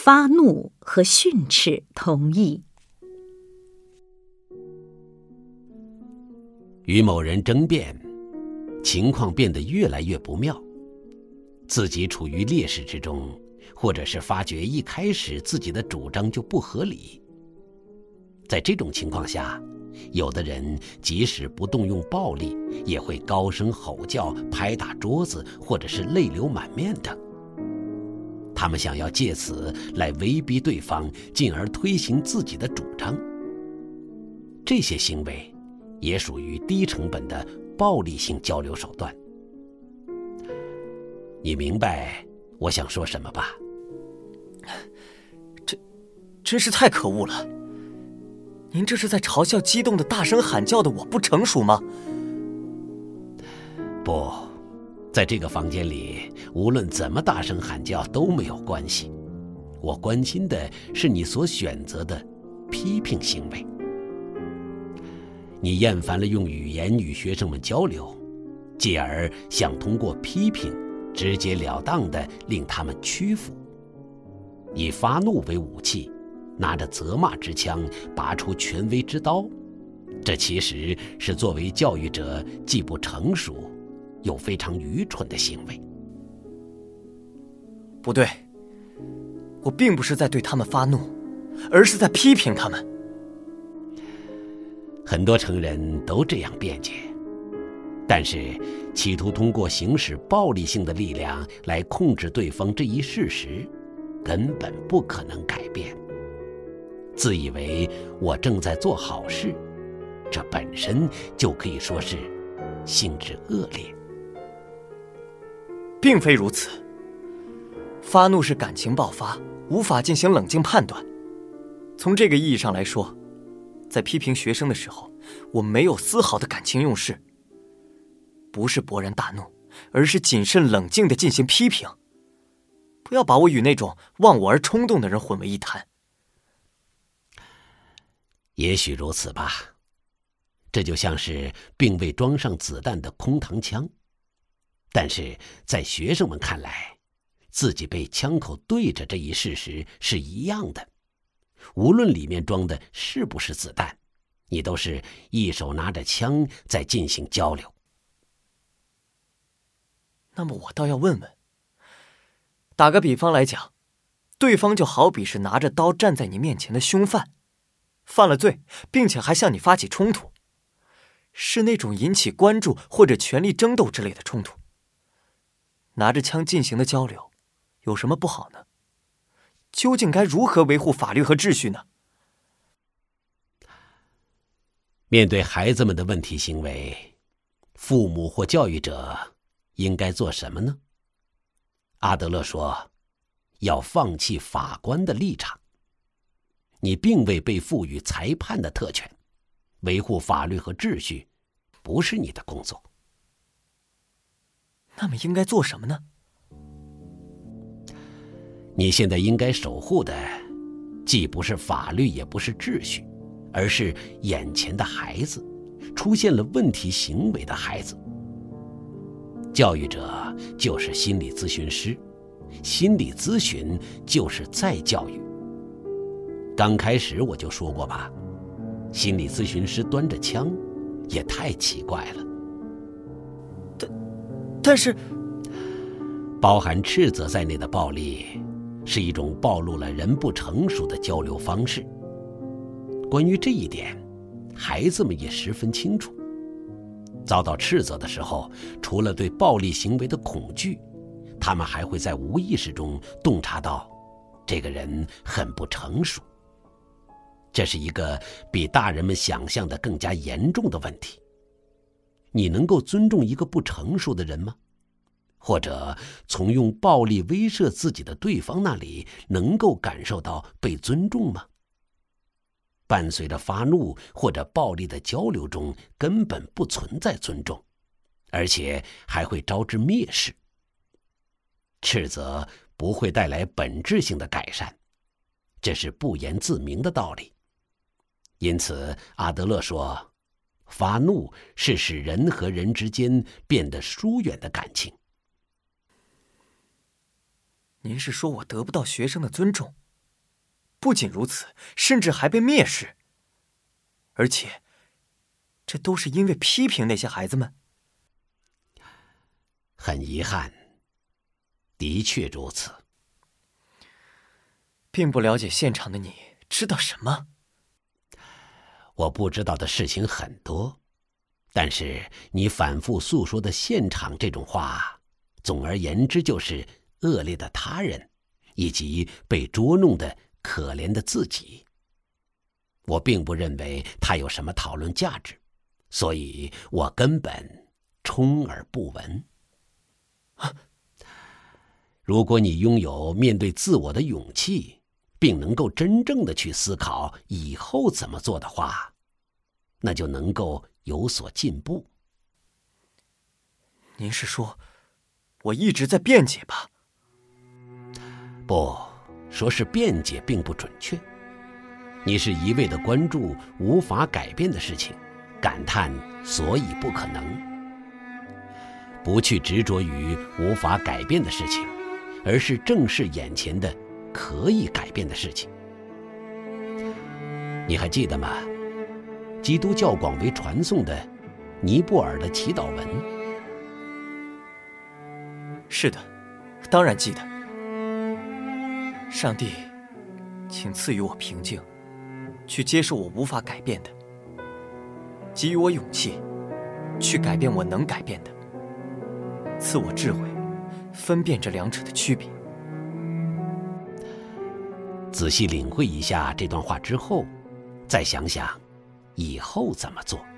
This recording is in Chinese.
发怒和训斥同义。 与某人争辩，情况变得越来越不妙，自己处于劣势之中，或者是发觉一开始自己的主张就不合理。在这种情况下，有的人即使不动用暴力，也会高声吼叫、拍打桌子，或者是泪流满面等。他们想要借此来威逼对方，进而推行自己的主张。这些行为也属于低成本的暴力性交流手段。你明白我想说什么吧？ 这真是太可恶了！您这是在嘲笑激动的大声喊叫的我不成熟吗？ 不，在这个房间里，无论怎么大声喊叫都没有关系。我关心的是你所选择的批评行为。你厌烦了用语言与学生们交流，继而想通过批评直截了当地令他们屈服。以发怒为武器，拿着责骂之枪，拔出权威之刀，这其实是作为教育者既不成熟又非常愚蠢的行为。 不对，我并不是在对他们发怒，而是在批评他们。 很多成人都这样辩解，但是企图通过行使暴力性的力量来控制对方这一事实，根本不可能改变。自以为我正在做好事，这本身就可以说是性质恶劣。 并非如此，发怒是感情爆发，无法进行冷静判断。从这个意义上来说，在批评学生的时候，我没有丝毫的感情用事，不是勃然大怒，而是谨慎冷静地进行批评。不要把我与那种忘我而冲动的人混为一谈。 也许如此吧，这就像是并未装上子弹的空膛枪，但是在学生们看来，自己被枪口对着这一事实是一样的。无论里面装的是不是子弹，你都是一手拿着枪在进行交流。 那么我倒要问问，打个比方来讲，对方就好比是拿着刀站在你面前的凶犯，犯了罪，并且还向你发起冲突，是那种引起关注或者权力争斗之类的冲突。拿着枪进行的交流，有什么不好呢？究竟该如何维护法律和秩序呢？ 面对孩子们的问题行为，父母或教育者应该做什么呢？阿德勒说，要放弃法官的立场。你并未被赋予裁判的特权，维护法律和秩序不是你的工作。 那么应该做什么呢？ 你现在应该守护的，既不是法律，也不是秩序，而是眼前的孩子，出现了问题行为的孩子。教育者就是心理咨询师，心理咨询就是再教育。刚开始我就说过吧，心理咨询师端着枪，也太奇怪了。 但是， 包含斥责在内的暴力，是一种暴露了人不成熟的交流方式。关于这一点，孩子们也十分清楚。遭到斥责的时候，除了对暴力行为的恐惧，他们还会在无意识中洞察到，这个人很不成熟。这是一个比大人们想象的更加严重的问题。你能够尊重一个不成熟的人吗？或者从用暴力威慑自己的对方那里能够感受到被尊重吗？伴随着发怒或者暴力的交流中根本不存在尊重，而且还会招致蔑视。斥责不会带来本质性的改善，这是不言自明的道理。因此，阿德勒说，发怒是使人和人之间变得疏远的感情。 您是说我得不到学生的尊重， 不仅如此，甚至还被蔑视。而且，这都是因为批评那些孩子们。 很遗憾，的确如此。 并不了解现场的你知道什么？ 我不知道的事情很多，但是你反复诉说的现场这种话，总而言之就是恶劣的他人，以及被捉弄的可怜的自己。我并不认为它有什么讨论价值，所以我根本充耳不闻。如果你拥有面对自我的勇气，并能够真正的去思考以后怎么做的话，那就能够有所进步。 您是说，我一直在辩解吧？ 不，说是辩解并不准确。你是一味地关注无法改变的事情，感叹所以不可能，不去执着于无法改变的事情，而是正视眼前的可以改变的事情。你还记得吗？基督教广为传颂的尼泊尔的祈祷文。 是的，当然记得。上帝，请赐予我平静，去接受我无法改变的，给予我勇气，去改变我能改变的，赐我智慧，分辨这两者的区别。 仔细领会一下这段话之后，再想想以后怎么做。